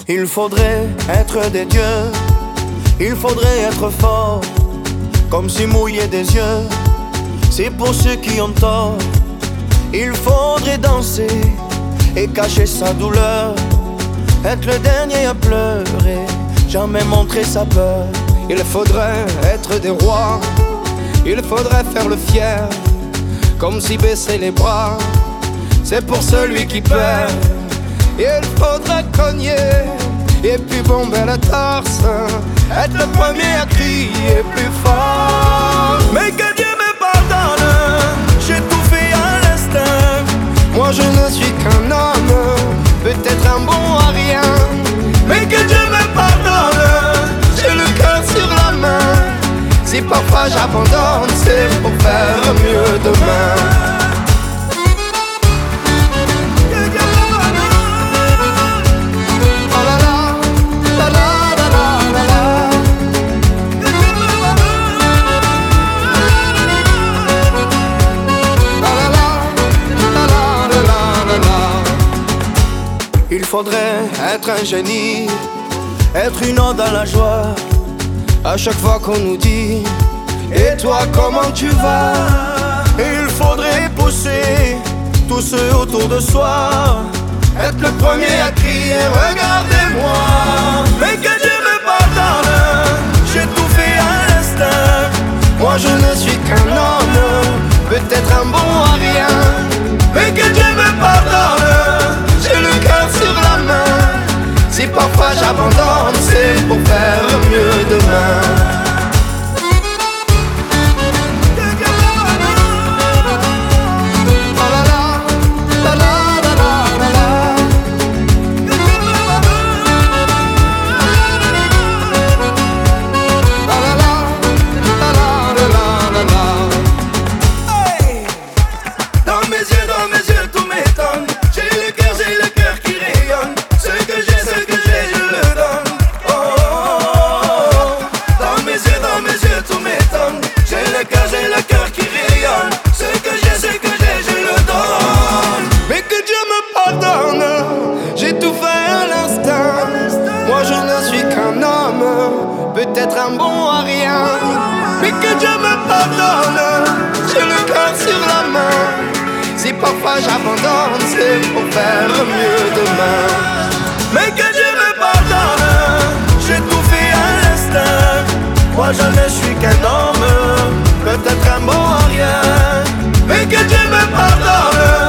Il faudrait être des dieux, il faudrait être fort, comme si mouiller des yeux, c'est pour ceux qui ont tort. Il faudrait danser et cacher sa douleur, être le dernier à pleurer, jamais montrer sa peur. Il faudrait être des rois, il faudrait faire le fier, comme si baisser les bras, c'est pour celui qui perd. Il faudrait cogner et puis bomber la torse, être le premier à crier plus fort. Mais que Dieu me pardonne, j'ai tout fait à l'instinct. Moi je ne suis qu'un homme, peut-être un bon à rien. Mais que Dieu me pardonne, j'ai le cœur sur la main. Si parfois j'abandonne, c'est pour faire mieux demain. Il faudrait être un génie, être une ode à la joie. À chaque fois qu'on nous dit et toi comment tu vas? Il faudrait pousser tous ceux autour de soi, être le premier à crier regardez-moi. Mais que Dieu me pardonne, j'ai tout fait à l'instinct. Moi je ne suis qu'un homme, peut-être un bon à rien. Mais que Dieu me pardonne, j'ai le cœur sur la main. Si parfois j'abandonne, c'est pour faire mieux demain. Peut-être un bon à rien, mais que Dieu me pardonne, j'ai le cœur sur la main. Si parfois j'abandonne, c'est pour faire mieux demain. Mais que Dieu me pardonne, j'ai tout fait à l'instinct. Moi je ne suis qu'un homme, peut-être un bon à rien. Mais que Dieu me pardonne,